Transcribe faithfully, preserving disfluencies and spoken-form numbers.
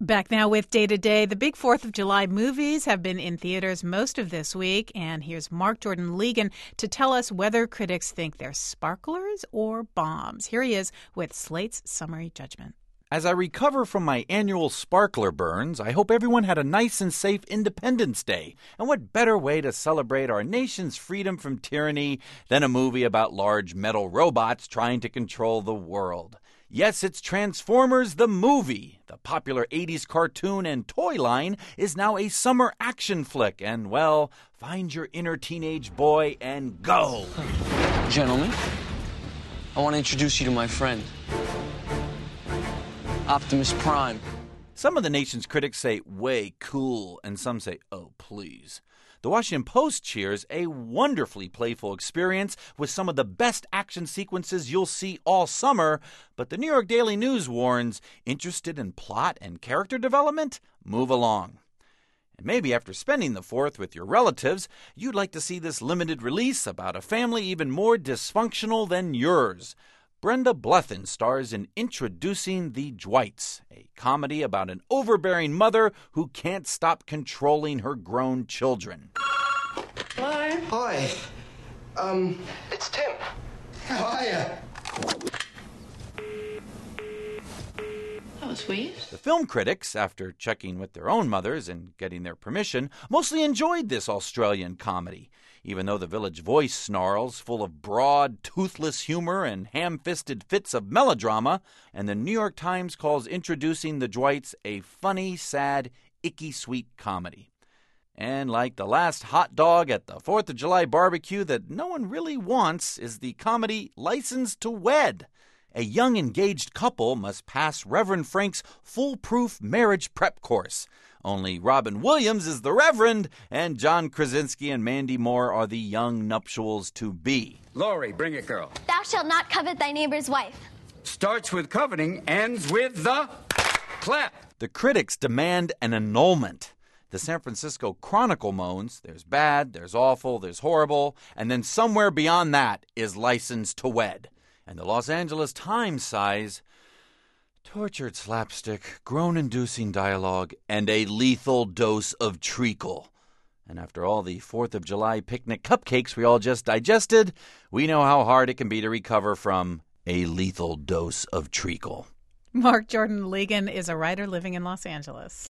Back now with Day to Day. The big fourth of July movies have been in theaters most of this week, and here's Mark Jordan Legan to tell us whether critics think they're sparklers or bombs. Here he is with Slate's summary judgment. As I recover from my annual sparkler burns, I hope everyone had a nice and safe Independence Day. And what better way to celebrate our nation's freedom from tyranny than a movie about large metal robots trying to control the world? Yes, it's Transformers the movie. The popular eighties cartoon and toy line is now a summer action flick. And, well, find your inner teenage boy and go. Gentlemen, I want to introduce you to my friend, Optimus Prime. Some of the nation's critics say, way cool, and some say, oh, please. The Washington Post cheers a wonderfully playful experience with some of the best action sequences you'll see all summer, but the New York Daily News warns, interested in plot and character development? Move along. And maybe after spending the fourth with your relatives, you'd like to see this limited release about a family even more dysfunctional than yours. Brenda Blethyn stars in Introducing the Dwights, a comedy about an overbearing mother who can't stop controlling her grown children. Hi. Hi. Um, It's Tim. how are you? That was sweet. The film critics, after checking with their own mothers and getting their permission, mostly enjoyed this Australian comedy, even though the Village Voice snarls, full of broad, toothless humor and ham-fisted fits of melodrama, and the New York Times calls Introducing the Dwights a funny, sad, icky sweet comedy. And like the last hot dog at the fourth of July barbecue that no one really wants is the comedy License to Wed. A young engaged couple must pass Reverend Frank's foolproof marriage prep course. Only Robin Williams is the Reverend, and John Krasinski and Mandy Moore are the young nuptials to be. Laurie, bring it, girl. Thou shalt not covet thy neighbor's wife. Starts with coveting, ends with the clap. The critics demand an annulment. The San Francisco Chronicle moans, there's bad, there's awful, there's horrible, and then somewhere beyond that is License to Wed. And the Los Angeles Times sighs, tortured slapstick, groan-inducing dialogue, and a lethal dose of treacle. And after all the fourth of July picnic cupcakes we all just digested, we know how hard it can be to recover from a lethal dose of treacle. Mark Jordan Legan is a writer living in Los Angeles.